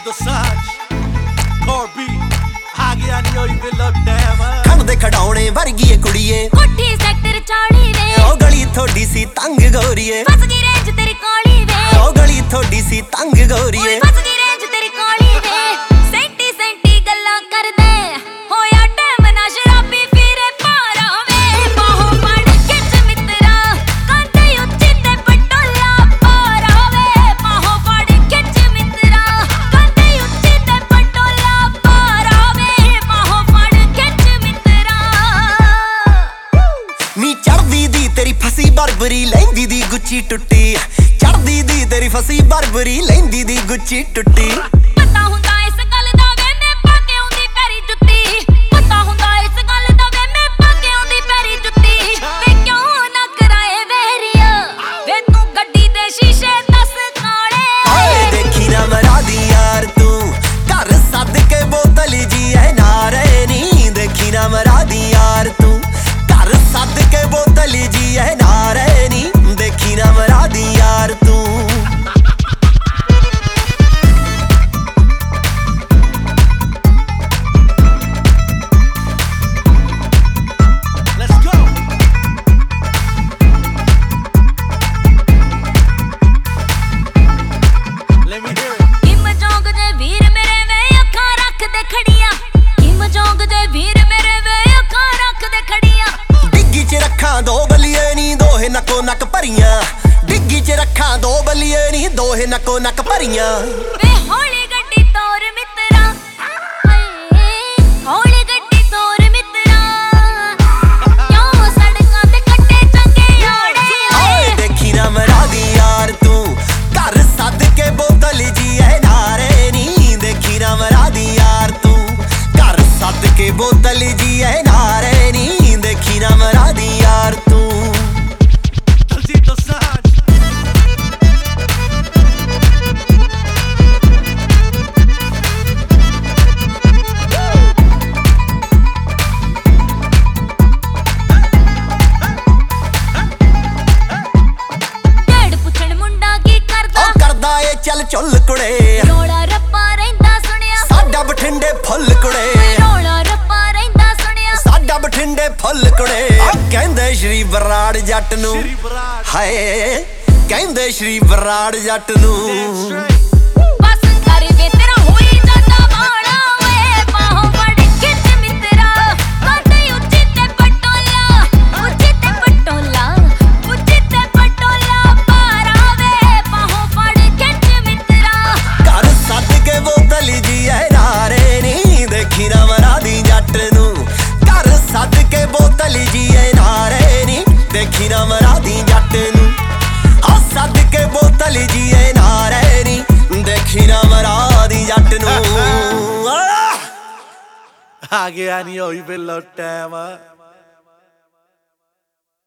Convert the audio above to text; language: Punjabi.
ਆ ਗਿਆ ਨੀ ਹੋਈ ਵੇਲੋ ਟਾਈਮ ਖਣ ਦੇ ਖਡਾਉਣੇ ਵਰਗੀ ਏ ਕੁੜੀਏ ਕੋਠੀ ਸੈਕਟਰ 40 ਵੇ ਉਹ ਗਲੀ ਥੋੜੀ ਸੀ ਤੰਗ ਗੋਰੀਏ ਫਸ ਗਈ ਰੇਂਜ ਤੇਰੀ ਕਾਲੀ ਵੇ ਉਹ ਗਲੀ ਥੋੜੀ ਸੀ ਤੰਗ ਗੋਰੀਏ ਫਸ ਗਈ ਰੇਂਜ ਤੇਰੀ ਕਾਲੀ ਵੇ ਸੈਂਟੀ ਸੈਂਟੀ ਗੱਲਾਂ ਕਰਦੇ ਹੋਇਆ ਟਾਈਮ ਨਾ ਸ਼ਰਾਬੀ ਫਿਰੇ ਪਾਰਾ ਵੇ ਬਾਹੋਂ ਫੜ ਖਿੱਚ ਮਿੱਤਰਾ ਕੰਧੇ ਉੱਚੀ ਤੇ ਪਟੋਲਾ ਪਾਰਾ ਵੇ ਬਾਹੋਂ ਫੜ ਖਿੱਚ ਮਿੱਤਰਾ ਕੰਧੇ ਉੱਚੀ ਤੇ ਪਟੋਲਾ ਪਾਰਾ ਵੇ ਬਾਹੋਂ ਫੜ ਖਿੱਚ ਮਿੱਤਰਾ ਨੀ ਚੜਦੀ ਦੀ ਤੇਰੀ ਫਸੀ ਬਰਬਰੀ ਲੈਂਦੀ ਦੀ ਗੁੱਚੀ ਟੁੱਟੀ ਚੜਦੀ ਦੀ ਤੇਰੀ ਫਸੀ ਬਰਬਰੀ ਲੈਂਦੀ ਦੀ ਗੁੱਚੀ ਟੁੱਟੀ ਪਤਾ ਹੁੰਦਾ ਇਸ ਗੱਲ ਦਾ ਵੇ ਮੈਂ ਪਾ ਕੇ ਆਉਂਦੀ ਪੈਰੀ ਜੁੱਤੀ ਪਤਾ ਹੁੰਦਾ ਇਸ ਗੱਲ ਦਾ ਵੇ ਮੈਂ ਪਾ ਕੇ ਆਉਂਦੀ ਪੈਰੀ ਜੁੱਤੀ ਵੇ ਕਿਉਂ ਨਾ ਕਰਾਏ ਵੇਰੀਆ ਵੇ ਤੂੰ ਗੱਡੀ ਦੇ ਸ਼ੀਸ਼ੇ ਦੱਸ ਕਾਲੇ ਓਏ ਦੇਖੀ ਨਾ ਮਰਾਦੀ ਯਾਰ ਤੂੰ ਘਰ ਸੱਦ ਕੇ ਬੋਤਲ ਜੀ ਐ ਨਾਰੇ ਨੀ ਦੇਖੀ ਨਾ ਮਰਾਦੀ ਯਾਰ ਤੂੰ ਘਰ ਸੱਦ ਕੇ ਬੋਤਲ ਜੀ ਐ ਨਾਰੇ ਨੀ ਦੇਖੀ ਨਾ ਮਰਾਦੀ ਯਾਰ ਤੂੰ ਦੋ ਬਲੀਏ ਨੀ ਦੋਹੇ ਨੱਕੋ ਨੱਕ ਭਰੀਆਂ ਡਿੱਗੀ ਚ ਰੱਖਾਂ ਦੋ ਬਲੀਏ ਨੀ ਦੋਹੇ ਨੱਕੋ ਨੱਕ ਭਰੀਆਂ ਵੇ ਹੌਲੀ ਗੱਡੀ ਤੋਰ ਮਿੱਤਰਾ ਹੌਲੀ ਗੱਡੀ ਤੋਰ ਮਿੱਤਰਾ ਕਿਉਂ ਸੜਕਾਂ ਤੇ ਕੱਟੇ ਚੰਗੇ ਆੜੇ ਓਏ ਦੇਖੀ ਨਾ ਮਰਾਦੀ ਯਾਰ ਤੂੰ ਘਰ ਸੱਦ ਕੇ ਬੋਤਲ ਜੀ ਐ ਨਾਰੇ ਨੀ ਦੇਖੀ ਨਾ ਮਰਾਦੀ ਯਾਰ ਤੂੰ ਘਰ ਸੱਦ ਕੇ ਬੋਤਲ ਜੀ ਐ ਨਾਰੇ ਨੀ ਦੇਖੀ ਨਾ ਮਰਾਦੀ ਯਾਰ ਤੂੰ ਚੱਲ ਚੁੱਲ ਕੁੜੇ ਰੋਲਾ ਰੱਪਾ ਰਹਿੰਦਾ ਸੁਣਿਆ ਸਾਡਾ ਬਠਿੰਡੇ ਫੁੱਲ ਕੁੜੇ ਰੋਲਾ ਰੱਪਾ ਰਹਿੰਦਾ ਸੁਣਿਆ ਸਾਡਾ ਬਠਿੰਡੇ ਫੁੱਲ ਕੁੜੇ ਕਹਿੰਦੇ ਸ਼੍ਰੀ ਬਰਾੜ ਜੱਟ ਨੂੰ ਹਾਏ ਕਹਿੰਦੇ ਸ਼੍ਰੀ ਬਰਾੜ ਜੱਟ ਨੂੰ ਬਸ ਕਰ ਵੇ ਤੇਰਾ ਹੋਈ ਜਾਂਦਾ ਬਾਣਾ ਵੇ ਬਾਹੋਂ ਫੜ ਖਿੱਚ ਮਿੱਤਰਾ ਕੰਧੇ ਉੱਚੀ ਤੇ ਪਟੋਲਾ ਉੱਚੀ ਤੇ ਪਟੋਲਾ ਉੱਚੀ ਤੇ ਪਟੋਲਾ ਪਾਰਾ ਵੇ ਬਾਹੋਂ ਫੜ ਖਿੱਚ ਮਿੱਤਰਾ ਘਰ ਸੱਦ ਕੇ ਬੋਤਲ ਜੀ ਐ ਨਾਰੇ ਨੀ ਦੇਖੀ ਨਾ ਮਰਾਦੀ ਜੱਟ ਨੂੰ ਘਰ ਸੱਦ ਕੇ ਬੋਤਲ ਜੀ ਐ ਨਾਰੇ ਨੀ ਦੇਖੀ ਨਾ ਮਰਾਦੀ ਜੱਟ ਨੂੰ ਆ ਸੱਦ ਕੇ ਬੋਤਲ ਜੀ ਐ ਨਾਰੇ ਨੀ ਦੇਖੀ ਨਾ ਮਰਾਦੀ ਜੱਟ ਨੂੰ ਆ ਗਿਆ ਨੀ ਹੋਈ ਵੇਲੋ ਟਾਈਮ